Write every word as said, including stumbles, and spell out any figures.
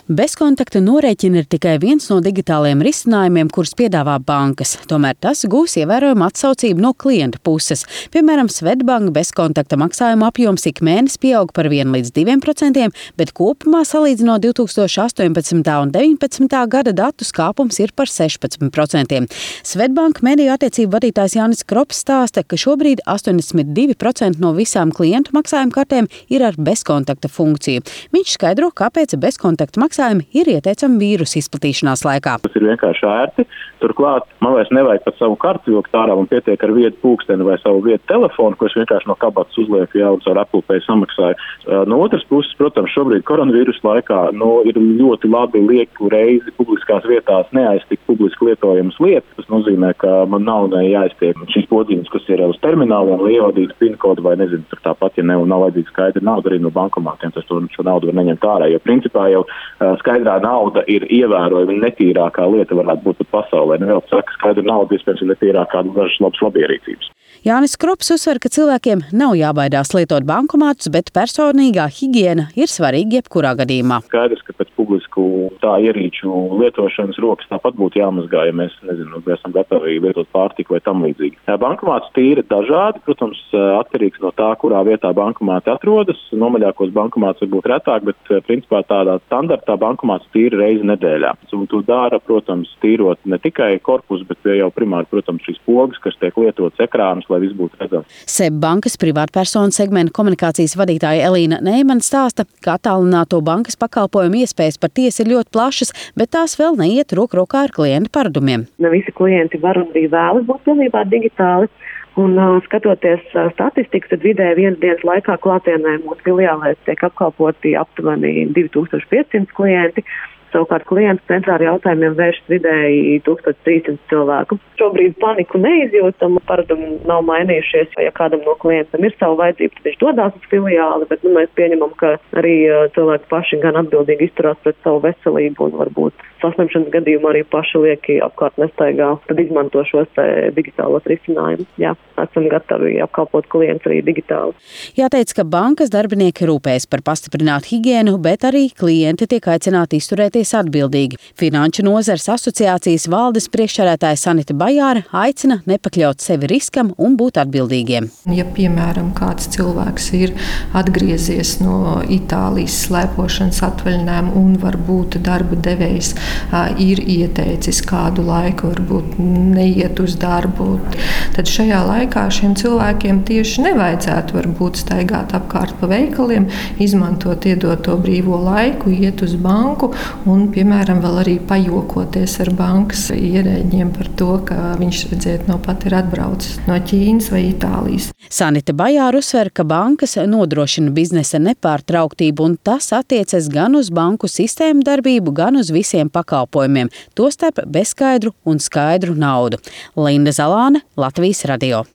Bezkontakta norēķini ir tikai viens no digitālajiem risinājumiem, kurus piedāvā bankas. Tomēr tas gūs ievērojumu atsaucību no klienta puses. Piemēram, Svetbank bezkontakta maksājuma apjoms ik mēnesi pieaug par vienu līdz diviem procentiem, bet kopumā salīdzinot divi tūkstoši astoņpadsmitā un deviņpadsmitā gada datus kāpums ir par sešpadsmit procentiem. Svetbank mediju attiecību vadītājs Jānis Krops stāsta, ka šobrīd astoņdesmit divi procenti no visām klientu maksājuma kartēm ir ar bezkontakta funkciju. Viņš skaidro, kāpēc bezkontakta maksājumi ir ieteicami vīrusu izplatīšanās laikā. Tas ir vienkārši ērti. Turklāt man vairs nevajag pat savu karti vilkt ārā, man pietiek ar vietu pulksteni vai savu vietu telefonu, ko es vienkārši no kabatas uzlieku, jau ar Apple Pay samaksāju. No otras puses, protams, šobrīd koronavīrusa laikā nu, ir ļoti labi lieku reizi publiskās vietās neaiztikt publiski lietojamas lietas. Tas nozīmē, ka man nav ne jāiztiek šīs podziņas, kas ir uz termināliem, lai ievadītu PIN kodu vai nezinu, tur tāpat, ja ne, nav vajadzīga skaidra nauda arī no bankomātiem, tas to, šo naudu var neņemt ārā, jo principā jau skaidrā nauda ir ievērojami netīrākā lieta varētu būt pat pasaulē. Nevēl saka, skaidra nauda iespējams ir netīrākā dažas labas labierīcības. Jānis Krops uzsver, ka cilvēkiem nav jābaidās lietot bankomātus, bet personīgā higiēna ir svarīga jebkurā gadījumā. Skaidrs, ka pēc publisku tā ierīču lietošanas rokas tāpat būtu jāmazgā, ja mēs, nezinu, esam gatavi lietot pārtiku vai tam līdzīgi. Bankomāts tīri dažādi, protams, atkarīgs no tā, kurā vietā bankomāti atrodas. Nomaļākos bankomāts varbūt retāk, bet principā tādā standartā bankomāts tīri reizi nedēļā. Un to dara, protams, tīrot ne tikai korpusu, bet jau primāri, protams, šīs pogas, kas tiek lietotas ekrānus, lai viss būtu redzams. SEB bankas privātpersonu segmenta komunikācijas vadītāja Elīna Neimana stāsta, ka attālināto bankas pakalpojumu iespējas patiesi ir ļoti plašas, bet tās vēl neiet roku rokā ar klientu paradumiem. Ne visi klienti var un arī vēlas būt pilnībā digitāli. Un uh, skatoties uh, statistiku, tad vidēji vienas dienas laikā klātienē mūsu filiālēs tiek apkalpoti aptuveni divi tūkstoši piecsimt klienti. Savukārt klientu centrā ar jautājumiem vēršas vidēji tūkstoš trīs simti cilvēku. Šobrīd paniku neizjūtam, paradumi nav mainījušies. Ja kādam no klientiem ir savu vajadzību, tad viņš dodās uz filiāli, bet nu, mēs pieņemam, ka arī uh, cilvēki paši gan atbildīgi izturās pret savu veselību un varbūt saslimšanas gadījumu arī paši lieki apkārt nestaigā, tad izmanto šos digitālos risinājumus. Jā, esam gatavi apkalpot klientus arī digitāli. Jāteic, ka bankas darbinieki rūpējas par pastiprinātu higiēnu, bet arī klienti tiek aicināti izturēties atbildīgi. Finanšu nozares asociācijas valdes priekšsēdētāja Sanita Bajāra aicina nepakļaut sevi riskam un būt atbildīgiem. Ja, piemēram, kāds cilvēks ir atgriezies no Itālijas slēpošanas atvaļinājuma un varbūt darba devējs ir ieteicis kādu laiku, varbūt neiet uz darbu, tad šajā laikā šiem cilvēkiem tieši nevajadzētu varbūt staigāt apkārt pa veikaliem, izmantot iedoto brīvo laiku, iet uz banku un, piemēram, vēl arī pajokoties ar bankas ierēģiem par to, ka viņš, redziet, no pat ir atbraucis no Ķīnas vai Itālijas. Sanita Bajāra uzsver, ka bankas nodrošina biznesa nepārtrauktību, un tas attiecas gan uz banku sistēmu darbību, gan uz visiem pakalpojumiem, tostarp bezskaidru un skaidru naudu. Linda Zalāne, Latvijas radio.